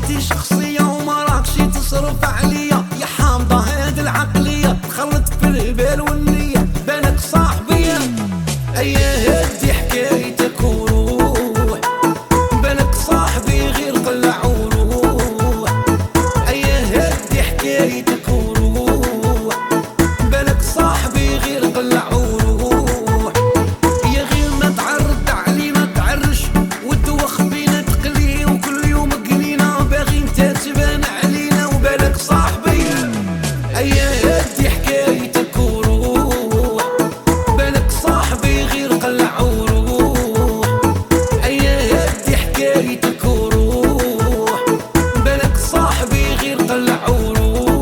انتي شخصية وما راكشي تصرف عليا يا حامضة هاد العقلية تخلط في البال والنية بالك صاحبية ايا هدي حكايتك وروح بالك صاحبي غير قلع وروح ايا هدي حكايتك وروح بالك صاحبي غير قلع وروح يا غير ما تعرض علينا تعرش والدوخ بينا تقلي وكل يوم قلينا باغي انت تبان علينا وبالك صاحبي ايا هدي حكايتك وروح بالك صاحبي غير قلع وروح ايا هدي حكايتك وروح بالك صاحبي غير قلع وروح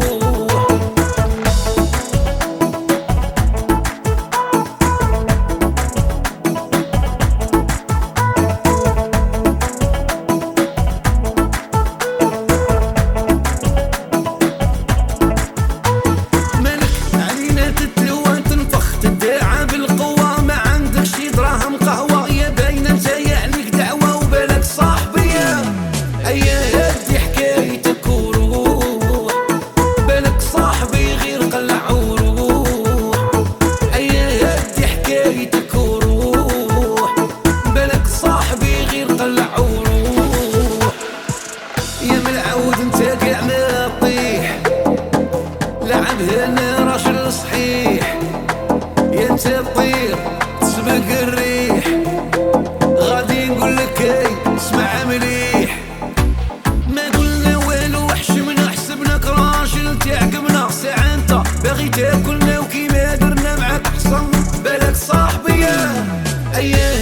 لعب هنا راجل صحيح يا انت تطير تسبق الريح غادي نقول لك هاي اسمع مليح ما قلنا والو حشمنا حسبناك راجل تعقبنا ساعة انت باغي تاكلنا وكيما درنا معاك حصل بالك صاحبي ايا